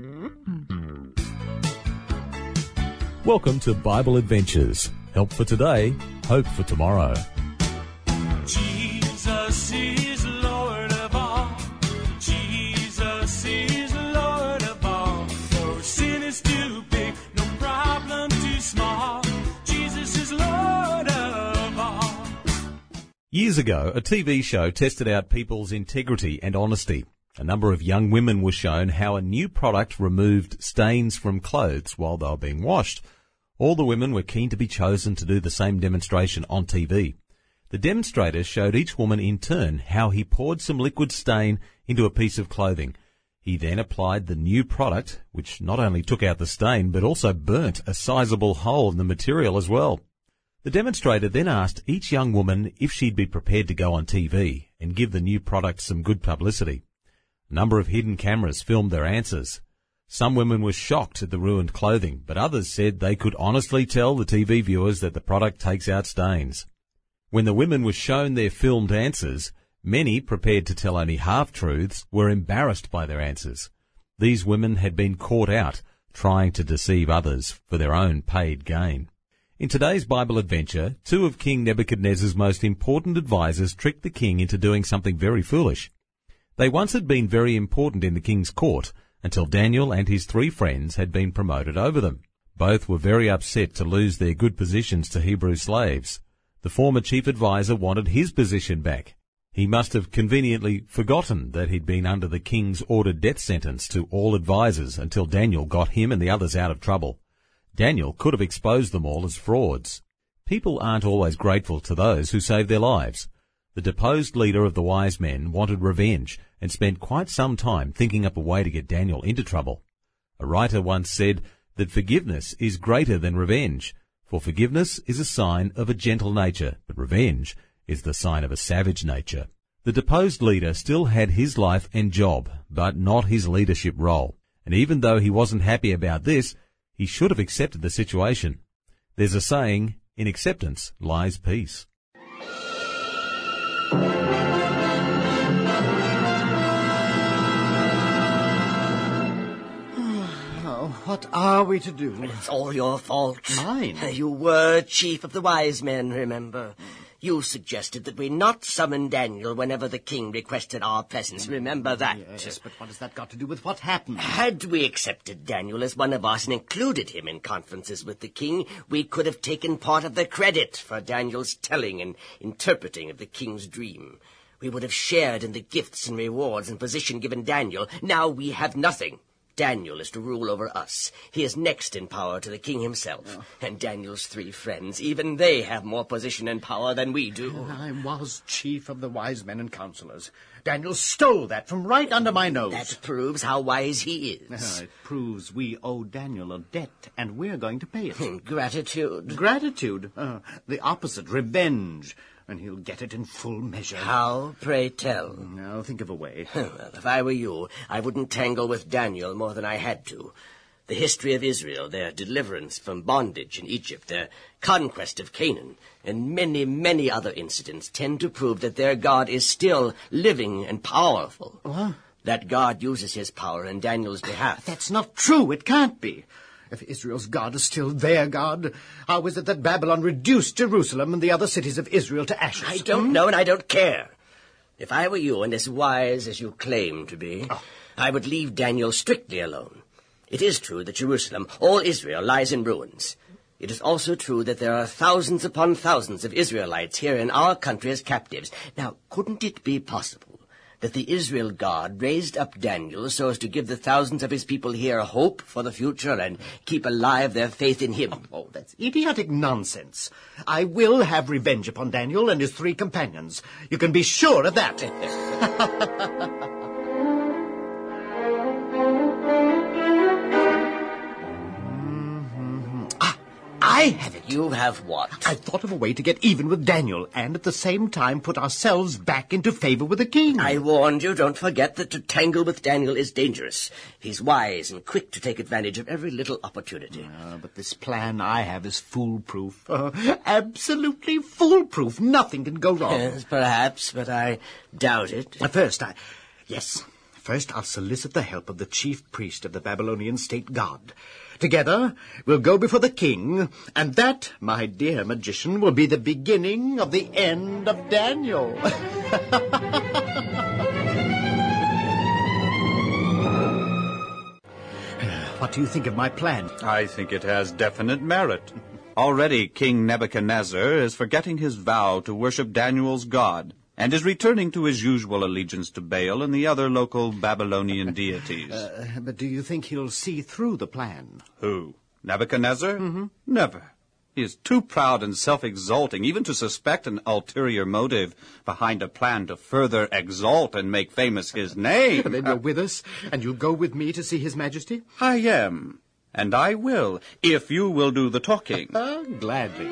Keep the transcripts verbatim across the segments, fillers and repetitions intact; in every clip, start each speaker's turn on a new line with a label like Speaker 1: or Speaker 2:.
Speaker 1: Welcome to Bible Adventures. Help for today, hope for tomorrow.
Speaker 2: Jesus is Lord of all. Jesus is Lord of all. No sin is too big, no problem too small. Jesus is Lord of all.
Speaker 1: Years ago, a T V show tested out people's integrity and honesty. A number of young women were shown how a new product removed stains from clothes while they were being washed. All the women were keen to be chosen to do the same demonstration on T V. The demonstrator showed each woman in turn how he poured some liquid stain into a piece of clothing. He then applied the new product, which not only took out the stain but also burnt a sizable hole in the material as well. The demonstrator then asked each young woman if she'd be prepared to go on T V and give the new product some good publicity. A number of hidden cameras filmed their answers. Some women were shocked at the ruined clothing, but others said they could honestly tell the T V viewers that the product takes out stains. When the women were shown their filmed answers, many, prepared to tell only half-truths, were embarrassed by their answers. These women had been caught out, trying to deceive others for their own paid gain. In today's Bible adventure, two of King Nebuchadnezzar's most important advisors tricked the king into doing something very foolish. They once had been very important in the king's court, until Daniel and his three friends had been promoted over them. Both were very upset to lose their good positions to Hebrew slaves. The former chief advisor wanted his position back. He must have conveniently forgotten that he'd been under the king's ordered death sentence to all advisors until Daniel got him and the others out of trouble. Daniel could have exposed them all as frauds. People aren't always grateful to those who save their lives. The deposed leader of the wise men wanted revenge and spent quite some time thinking up a way to get Daniel into trouble. A writer once said that forgiveness is greater than revenge, for forgiveness is a sign of a gentle nature, but revenge is the sign of a savage nature. The deposed leader still had his life and job, but not his leadership role. And even though he wasn't happy about this, he should have accepted the situation. There's a saying, in acceptance lies peace.
Speaker 3: Oh, what are we to do?
Speaker 4: It's all your fault.
Speaker 3: Mine?
Speaker 4: You were chief of the wise men, remember? You suggested that we not summon Daniel whenever the king requested our presence. Remember that?
Speaker 3: Yes, but what has that got to do with what happened?
Speaker 4: Had we accepted Daniel as one of us and included him in conferences with the king, we could have taken part of the credit for Daniel's telling and interpreting of the king's dream. We would have shared in the gifts and rewards and position given Daniel. Now we have nothing. Daniel is to rule over us. He is next in power to the king himself. Oh. And Daniel's three friends, even they have more position and power than we do.
Speaker 3: I was chief of the wise men and counselors. Daniel stole that from right under my nose.
Speaker 4: That proves how wise he is.
Speaker 3: Uh, it proves we owe Daniel a debt, and we're going to pay it.
Speaker 4: Gratitude.
Speaker 3: Gratitude? Uh, the opposite, revenge. And he'll get it in full measure.
Speaker 4: How, pray tell?
Speaker 3: Now, think of a way.
Speaker 4: Well, if I were you, I wouldn't tangle with Daniel more than I had to. The history of Israel, their deliverance from bondage in Egypt, their conquest of Canaan, and many, many other incidents tend to prove that their God is still living and powerful.
Speaker 3: What?
Speaker 4: That God uses his power in Daniel's behalf.
Speaker 3: That's not true. It can't be. If Israel's God is still their God, how is it that Babylon reduced Jerusalem and the other cities of Israel to ashes?
Speaker 4: I don't
Speaker 3: hmm?
Speaker 4: know, and I don't care. If I were you, and as wise as you claim to be, oh. I would leave Daniel strictly alone. It is true that Jerusalem, all Israel, lies in ruins. It is also true that there are thousands upon thousands of Israelites here in our country as captives. Now, couldn't it be possible that the Israel God raised up Daniel so as to give the thousands of his people here hope for the future and keep alive their faith in him?
Speaker 3: Oh, oh, that's idiotic nonsense. I will have revenge upon Daniel and his three companions. You can be sure of that. I have it.
Speaker 4: You have what?
Speaker 3: I've thought of a way to get even with Daniel and at the same time put ourselves back into favor with the king.
Speaker 4: I warned you. Don't forget that to tangle with Daniel is dangerous. He's wise and quick to take advantage of every little opportunity.
Speaker 3: Uh, but this plan I have is foolproof. Uh, absolutely foolproof. Nothing can go wrong.
Speaker 4: Yes, perhaps, but I doubt it.
Speaker 3: At first, I... Yes... First, I'll solicit the help of the chief priest of the Babylonian state god. Together, we'll go before the king, and that, my dear magician, will be the beginning of the end of Daniel. What do you think of my plan?
Speaker 5: I think it has definite merit. Already King Nebuchadnezzar is forgetting his vow to worship Daniel's God, and is returning to his usual allegiance to Baal and the other local Babylonian deities.
Speaker 3: Uh, but do you think he'll see through the plan?
Speaker 5: Who? Nebuchadnezzar?
Speaker 3: Mm-hmm.
Speaker 5: Never. He is too proud and self-exalting even to suspect an ulterior motive behind a plan to further exalt and make famous his name.
Speaker 3: Then you're with us, and you'll go with me to see His Majesty?
Speaker 5: I am, and I will, if you will do the talking.
Speaker 3: Uh, gladly.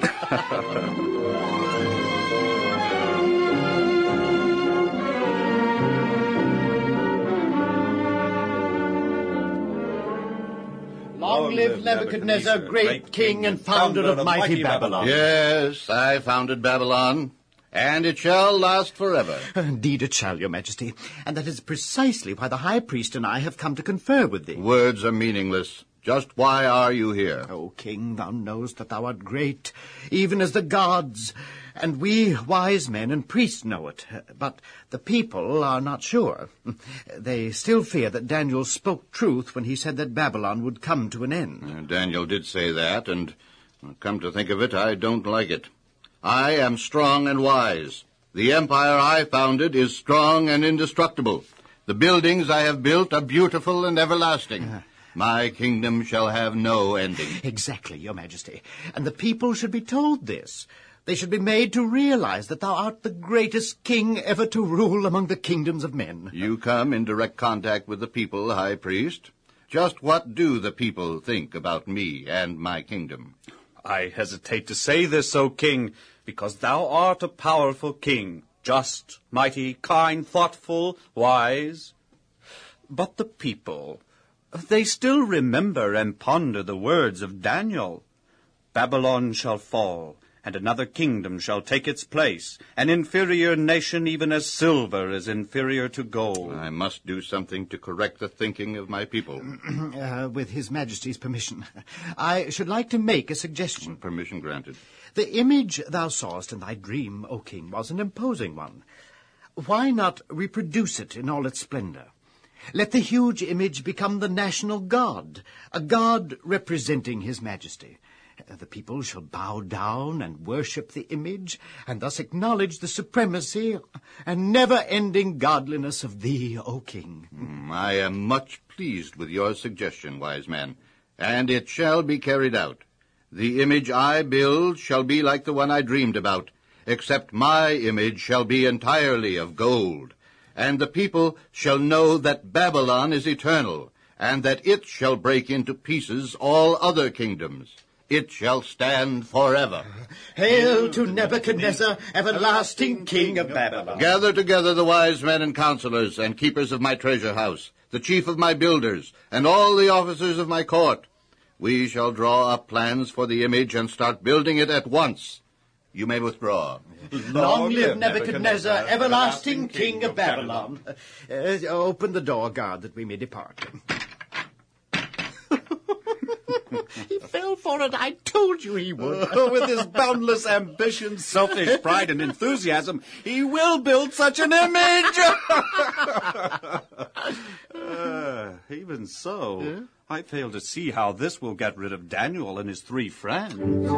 Speaker 3: Long live Nebuchadnezzar, great king and founder of mighty Babylon.
Speaker 6: Yes, I founded Babylon, and it shall last forever.
Speaker 3: Indeed it shall, your majesty, and that is precisely why the high priest and I have come to confer with thee.
Speaker 6: Words are meaningless. Just why are you here?
Speaker 3: O king, thou knowest that thou art great, even as the gods, and we wise men and priests know it. But the people are not sure. They still fear that Daniel spoke truth when he said that Babylon would come to an end.
Speaker 6: Uh, Daniel did say that, and come to think of it, I don't like it. I am strong and wise. The empire I founded is strong and indestructible. The buildings I have built are beautiful and everlasting. Uh. My kingdom shall have no ending.
Speaker 3: Exactly, your majesty. And the people should be told this. They should be made to realize that thou art the greatest king ever to rule among the kingdoms of men.
Speaker 6: You come in direct contact with the people, high priest. Just what do the people think about me and my kingdom?
Speaker 5: I hesitate to say this, O king, because thou art a powerful king, just, mighty, kind, thoughtful, wise. But the people, they still remember and ponder the words of Daniel. Babylon shall fall, and another kingdom shall take its place, an inferior nation even as silver is inferior to gold.
Speaker 6: I must do something to correct the thinking of my people.
Speaker 3: uh, with His Majesty's permission, I should like to make a suggestion.
Speaker 6: Permission granted.
Speaker 3: The image thou sawest in thy dream, O king, was an imposing one. Why not reproduce it in all its splendor? Let the huge image become the national god, a god representing His Majesty. The people shall bow down and worship the image, and thus acknowledge the supremacy and never-ending godliness of thee, O king.
Speaker 6: Mm, I am much pleased with your suggestion, wise man, and it shall be carried out. The image I build shall be like the one I dreamed about, except my image shall be entirely of gold. And the people shall know that Babylon is eternal, and that it shall break into pieces all other kingdoms. It shall stand forever.
Speaker 3: Hail to Nebuchadnezzar, everlasting king of Babylon.
Speaker 6: Gather together the wise men and counselors and keepers of my treasure house, the chief of my builders, and all the officers of my court. We shall draw up plans for the image and start building it at once. You may withdraw.
Speaker 3: Long live Nebuchadnezzar, everlasting king of Babylon. Uh, open the door, guard, that we may depart. He fell for it. I told you he would.
Speaker 5: With his boundless ambition, selfish pride, and enthusiasm, he will build such an image. uh, even so, yeah? I fail to see how this will get rid of Daniel and his three friends.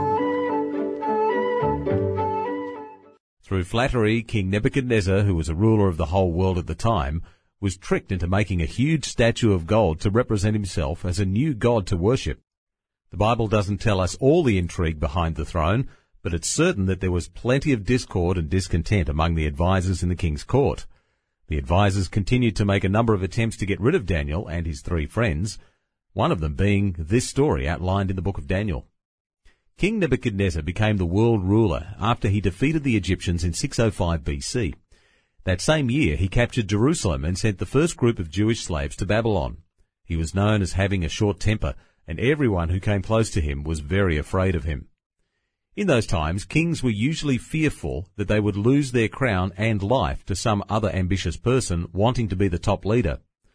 Speaker 1: Through flattery, King Nebuchadnezzar, who was a ruler of the whole world at the time, was tricked into making a huge statue of gold to represent himself as a new god to worship. The Bible doesn't tell us all the intrigue behind the throne, but it's certain that there was plenty of discord and discontent among the advisers in the king's court. The advisers continued to make a number of attempts to get rid of Daniel and his three friends, one of them being this story outlined in the book of Daniel. King Nebuchadnezzar became the world ruler after he defeated the Egyptians in six oh five B C. That same year, he captured Jerusalem and sent the first group of Jewish slaves to Babylon. He was known as having a short temper, and everyone who came close to him was very afraid of him. In those times, kings were usually fearful that they would lose their crown and life to some other ambitious person wanting to be the top leader.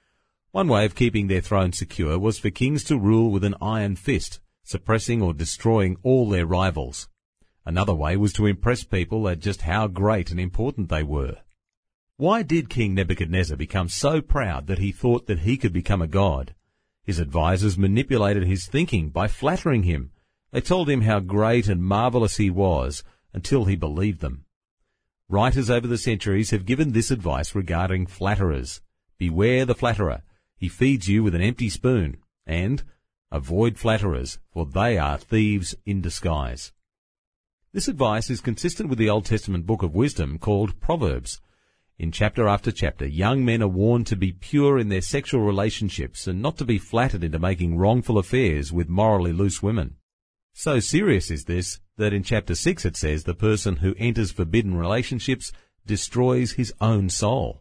Speaker 1: One way of keeping their throne secure was for kings to rule with an iron fist, suppressing or destroying all their rivals. Another way was to impress people at just how great and important they were. Why did King Nebuchadnezzar become so proud that he thought that he could become a god? His advisers manipulated his thinking by flattering him. They told him how great and marvelous he was until he believed them. Writers over the centuries have given this advice regarding flatterers. Beware the flatterer. He feeds you with an empty spoon. And avoid flatterers, for they are thieves in disguise. This advice is consistent with the Old Testament book of wisdom called Proverbs. In chapter after chapter, young men are warned to be pure in their sexual relationships and not to be flattered into making wrongful affairs with morally loose women. So serious is this that in chapter six it says the person who enters forbidden relationships destroys his own soul.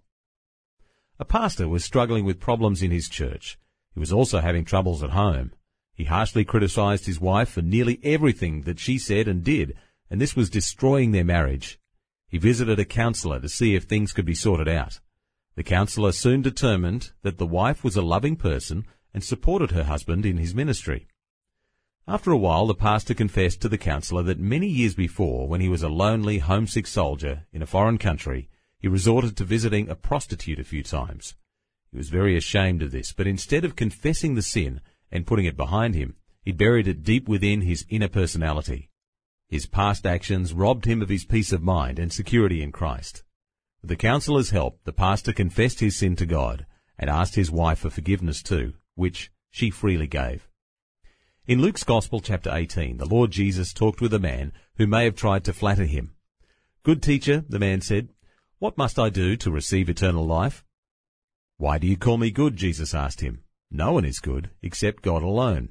Speaker 1: A pastor was struggling with problems in his church. He was also having troubles at home. He harshly criticized his wife for nearly everything that she said and did, and this was destroying their marriage. He visited a counselor to see if things could be sorted out. The counselor soon determined that the wife was a loving person and supported her husband in his ministry. After a while, the pastor confessed to the counselor that many years before, when he was a lonely, homesick soldier in a foreign country, he resorted to visiting a prostitute a few times. He was very ashamed of this, but instead of confessing the sin and putting it behind him, he buried it deep within his inner personality. His past actions robbed him of his peace of mind and security in Christ. With the counselor's help, the pastor confessed his sin to God and asked his wife for forgiveness too, which she freely gave. In Luke's Gospel, chapter eighteen, the Lord Jesus talked with a man who may have tried to flatter him. "Good teacher," the man said, "what must I do to receive eternal life?" "Why do you call me good?" Jesus asked him. "No one is good except God alone."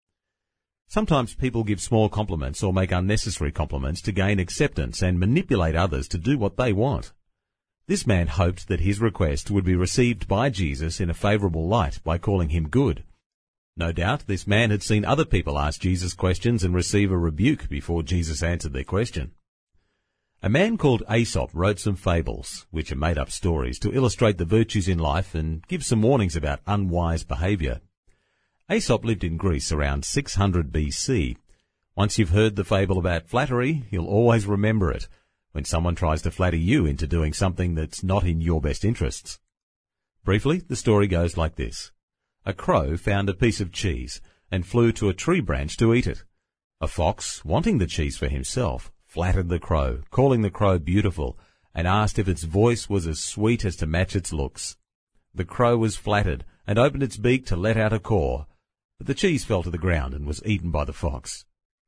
Speaker 1: Sometimes people give small compliments or make unnecessary compliments to gain acceptance and manipulate others to do what they want. This man hoped that his request would be received by Jesus in a favorable light by calling him good. No doubt this man had seen other people ask Jesus questions and receive a rebuke before Jesus answered their question. A man called Aesop wrote some fables, which are made-up stories, to illustrate the virtues in life and give some warnings about unwise behavior. Aesop lived in Greece around six hundred B C. Once you've heard the fable about flattery, you'll always remember it when someone tries to flatter you into doing something that's not in your best interests. Briefly, the story goes like this. A crow found a piece of cheese and flew to a tree branch to eat it. A fox, wanting the cheese for himself, flattered the crow, calling the crow beautiful, and asked if its voice was as sweet as to match its looks. The crow was flattered and opened its beak to let out a caw, but the cheese fell to the ground and was eaten by the fox.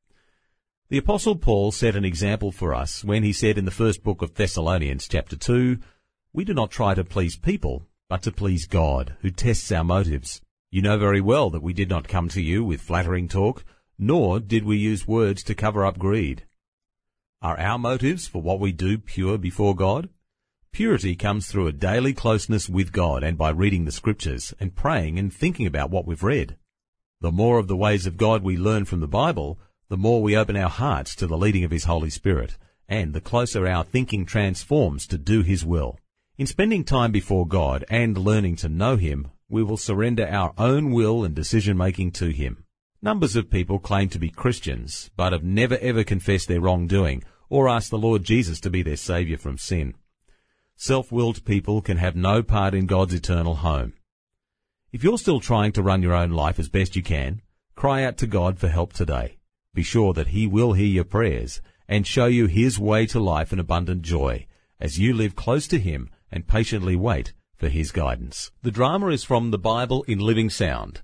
Speaker 1: The Apostle Paul set an example for us when he said in the first book of Thessalonians, chapter two, "We do not try to please people, but to please God, who tests our motives. You know very well that we did not come to you with flattering talk, nor did we use words to cover up greed." Are our motives for what we do pure before God? Purity comes through a daily closeness with God and by reading the Scriptures and praying and thinking about what we've read. The more of the ways of God we learn from the Bible, the more we open our hearts to the leading of His Holy Spirit, and the closer our thinking transforms to do His will. In spending time before God and learning to know Him, we will surrender our own will and decision-making to Him. Numbers of people claim to be Christians, but have never ever confessed their wrongdoing or asked the Lord Jesus to be their Saviour from sin. Self-willed people can have no part in God's eternal home. If you're still trying to run your own life as best you can, cry out to God for help today. Be sure that He will hear your prayers and show you His way to life and abundant joy as you live close to Him and patiently wait for His guidance. The drama is from the Bible in Living Sound.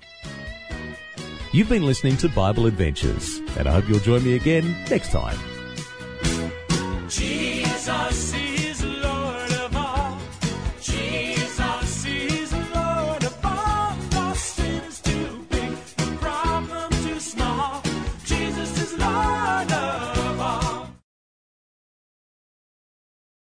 Speaker 1: You've been listening to Bible Adventures, and I hope you'll join me again next time.
Speaker 2: Jesus.